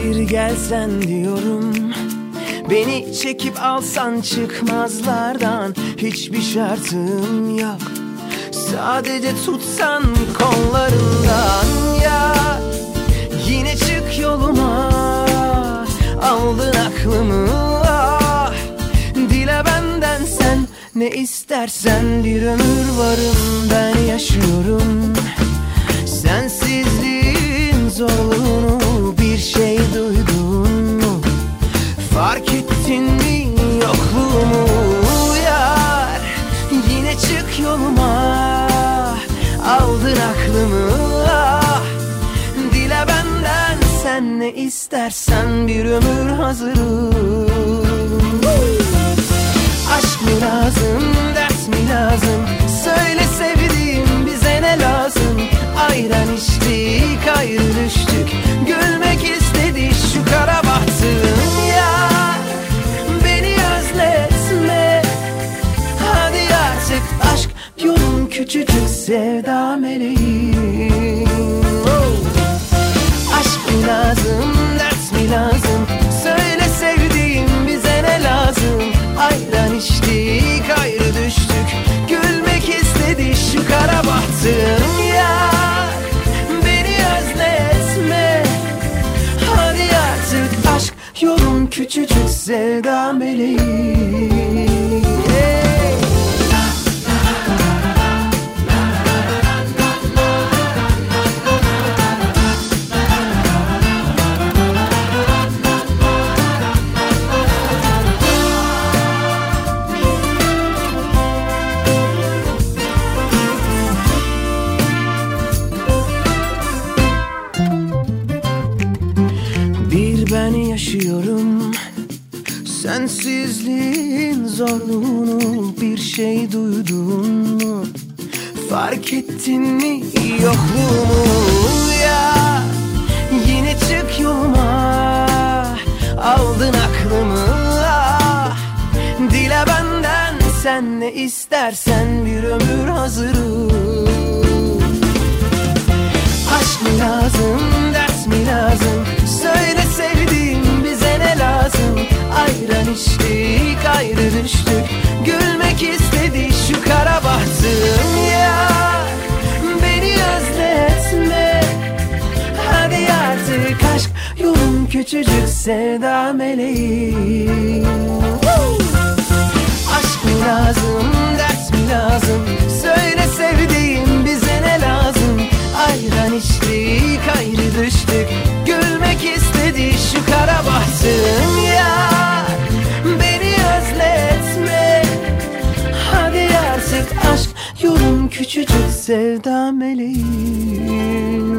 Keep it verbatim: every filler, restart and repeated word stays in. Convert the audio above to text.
Bir gelsen diyorum, beni çekip alsan çıkmazlardan. Hiçbir şartım yok, sadece tutsan kollarından. Ya yine çık yoluma, aldın aklımı. Ah, dile benden sen ne istersen, bir ömür varım ben yaşıyorum. Sensizliğin zorluğunu bir şey duydun mu? Fark ettin mi yokluğumu yar? Yine çık yoluma, aldın aklımı. Ah, dile benden sen ne istersen, bir ömür hazırım. Aşk mı lazım, ders mi lazım? Söyle sevdiğim, bize ne lazım? Ayran içtik, ayrı düştük. Gülmek istedi şu kara bahtım. Ya beni özletme, hadi artık aşk yolun küçücük sevda meleğim. Aşk mı lazım, ders mi lazım? Söyle sevdiğim, bize ne lazım? Ayran içtik, ayrı düştük. Gülmek istedi şu kara bahtım. Ya beni özletme, hadi artık aşk yolun küçücük sevda meleğim. Hey. Ben yaşıyorum sensizliğin zorluğunu, bir şey duydun mu? Fark ettin mi yokluğumu? Ya yine çık yoluma, aldın aklımı. Ah, dile benden sen ne istersen, bir ömür hazırım. Aşk mı lazım, ders mi lazım? Söyle sevdiğim, bize ne lazım? Ayran içtik, ayrı düştük. Gülmek istedi şu kara bahtım. Ya beni özletme, hadi artık aşk yolun küçücük sevda meleğim. Aşk mı lazım, ders mi lazım? Söyle sevdiğim, bize ne lazım? Ayran içtik, ayrı düştük. Gülmek istedi şu kara bahtım. Ya beni özletme, hadi artık aşk yolun küçücük sevda meleğim.